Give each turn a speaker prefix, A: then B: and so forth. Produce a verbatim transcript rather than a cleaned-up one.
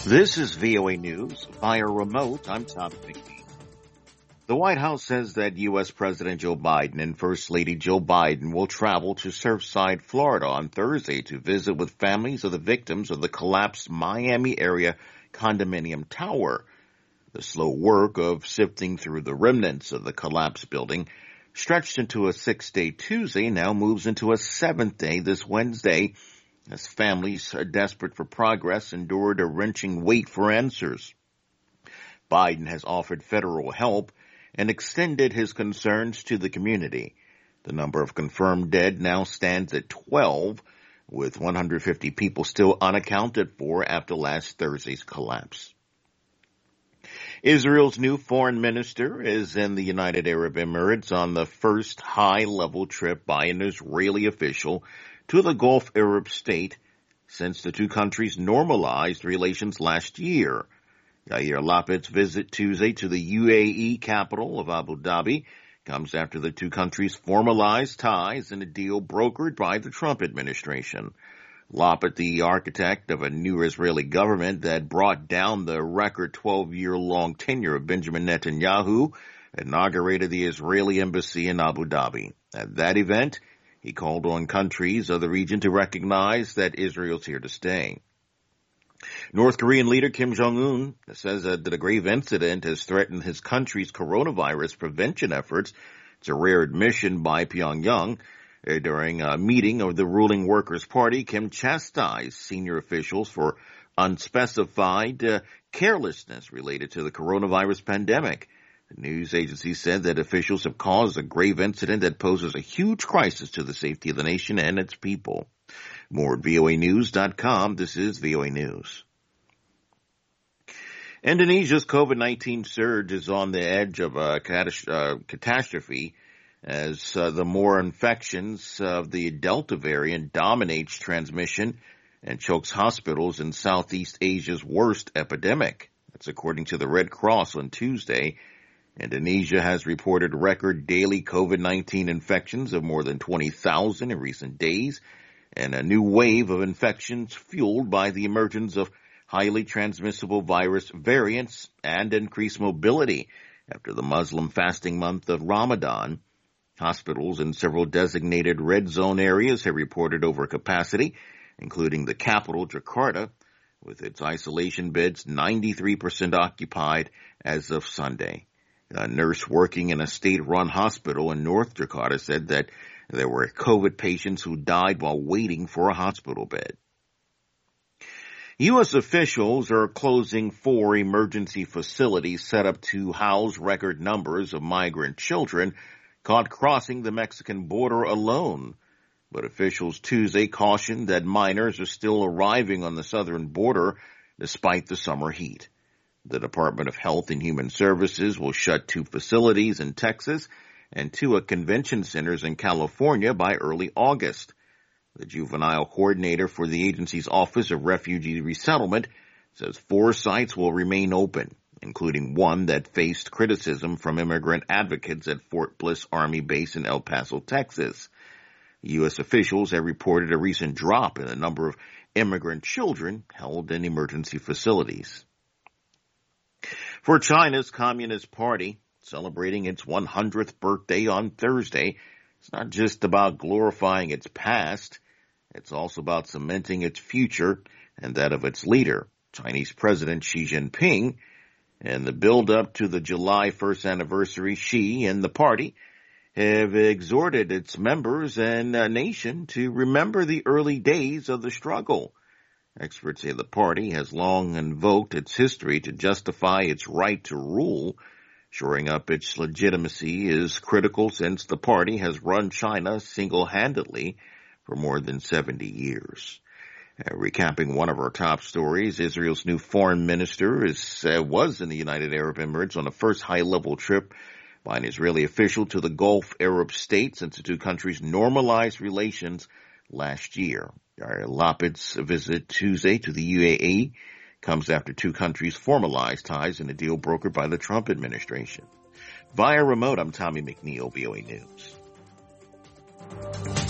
A: This is V O A News. Via remote, I'm Tom McNeil. The White House says that U S. President Joe Biden and First Lady Jill Biden will travel to Surfside, Florida on Thursday to visit with families of the victims of the collapsed Miami area condominium tower. The slow work of sifting through the remnants of the collapsed building, stretched into a six-day Tuesday, now moves into a seventh day this Wednesday, as families desperate for progress endured a wrenching wait for answers. Biden has offered federal help and extended his concerns to the community. The number of confirmed dead now stands at twelve, with one hundred fifty people still unaccounted for after last Thursday's collapse. Israel's new foreign minister is in the United Arab Emirates on the first high-level trip by an Israeli official to the Gulf Arab state since the two countries normalized relations last year. Yair Lapid's visit Tuesday to the U A E capital of Abu Dhabi comes after the two countries formalized ties in a deal brokered by the Trump administration. Lapid, the architect of a new Israeli government that brought down the record twelve-year-long tenure of Benjamin Netanyahu, inaugurated the Israeli embassy in Abu Dhabi. At that event, he called on countries of the region to recognize that Israel's here to stay. North Korean leader Kim Jong-un says that a grave incident has threatened his country's coronavirus prevention efforts. It's a rare admission by Pyongyang. During a meeting of the ruling Workers' Party, Kim chastised senior officials for unspecified uh, carelessness related to the coronavirus pandemic. The news agency said that officials have caused a grave incident that poses a huge crisis to the safety of the nation and its people. More at V O A news dot com. This is V O A News. Indonesia's COVID nineteen surge is on the edge of a catastrophe as uh, the more infections of the Delta variant dominates transmission and chokes hospitals in Southeast Asia's worst epidemic. That's according to the Red Cross on Tuesday. Indonesia has reported record daily COVID nineteen infections of more than twenty thousand in recent days, and a new wave of infections fueled by the emergence of highly transmissible virus variants and increased mobility after the Muslim fasting month of Ramadan. Hospitals in several designated red zone areas have reported overcapacity, including the capital, Jakarta, with its isolation beds ninety-three percent occupied as of Sunday. A nurse working in a state-run hospital in North Jakarta said that there were COVID patients who died while waiting for a hospital bed. U S officials are closing four emergency facilities set up to house record numbers of migrant children caught crossing the Mexican border alone. But officials Tuesday cautioned that minors are still arriving on the southern border despite the summer heat. The Department of Health and Human Services will shut two facilities in Texas and two at convention centers in California by early August. The juvenile coordinator for the agency's Office of Refugee Resettlement says four sites will remain open, including one that faced criticism from immigrant advocates at Fort Bliss Army Base in El Paso, Texas. U S officials have reported a recent drop in the number of immigrant children held in emergency facilities. For China's Communist Party, celebrating its one hundredth birthday on Thursday, it's not just about glorifying its past, it's also about cementing its future and that of its leader, Chinese President Xi Jinping. In the build-up to the July first anniversary, Xi and the party have exhorted its members and uh, nation to remember the early days of the struggle. Experts say the party has long invoked its history to justify its right to rule. Shoring up its legitimacy is critical since the party has run China single-handedly for more than seventy years. Uh, recapping one of our top stories, Israel's new foreign minister is, uh, was in the United Arab Emirates on the first high-level trip by an Israeli official to the Gulf Arab state since the two countries normalized relations last year. Yair Lapid's visit Tuesday to the U A E comes after two countries formalized ties in a deal brokered by the Trump administration. Via remote, I'm Tommy McNeil, V O A News.